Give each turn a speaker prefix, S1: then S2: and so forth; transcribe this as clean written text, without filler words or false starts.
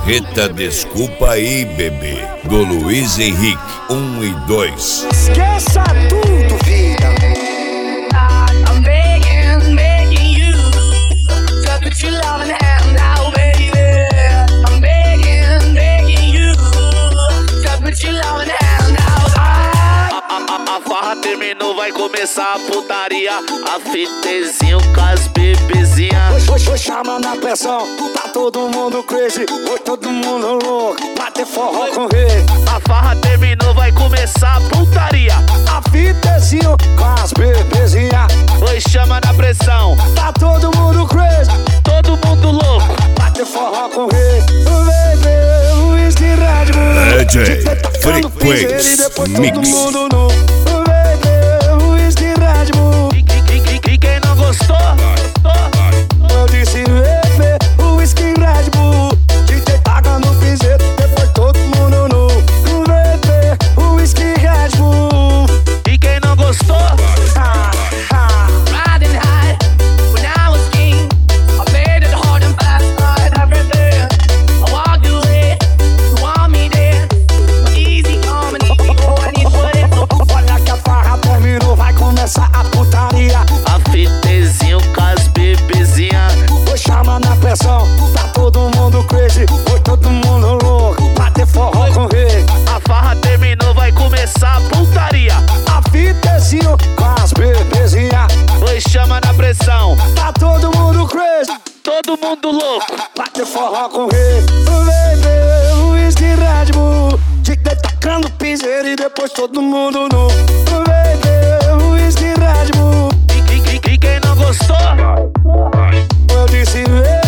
S1: Marreta Desculpa Aí Bebê, do Luiz Henrique, 1 e 2.
S2: Esqueça tudo, vida.
S3: I'm begging you to put your love in the hand now, baby. I'm begging you to put your love in the hand now.
S4: A farra terminou, vai começar a putaria. A fitezinho com as bebezinhas.
S2: Hoje chama na pressão, tá todo mundo crazy. Hoje todo mundo louco, bater forró com rei.
S4: A farra terminou, vai começar a putaria.
S2: A fitezinho com as bebezinhas.
S4: Oi, chama na pressão,
S2: Tá todo mundo crazy,
S4: todo mundo louco.
S2: bater forró com rei. Baby, o whisky Red Bull.
S1: DJ
S2: Tacando piseiro e depois
S1: Frequenz
S2: todo
S1: Mix.
S2: mundo nu. Baby, o whisky Red Bull.
S4: E quem não gostou?
S2: Eu disse, bebê, o whisky Red Bull. DJ tacando piseiro, depois todo mundo nu. Bebê, o whisky Red Bull.
S4: E quem não gostou?
S3: Riding high when I was king. I played it hard and fast, tried everything. I walked away, you want me there. Easy coming, I need what it.
S2: Olha que a farra terminou, vai começar a putaria.
S4: A fitezinho com as bebezinhas.
S2: Vou chamar na pressão, tá todo mundo crazy. Foi todo mundo louco, bater forró com rei.
S4: A farra terminou, vai começar a putaria.
S2: A fitezinho com as bebezinhas.
S4: Oi, chama na pressão,
S2: Tá todo mundo crazy,
S4: todo mundo louco.
S2: bater forró com rei. Baby, o whisky Red Bull. DJ tacando piseiro e depois todo mundo nu. Baby, o whisky Red Bull.
S4: E quem não gostou?
S2: Eu disse,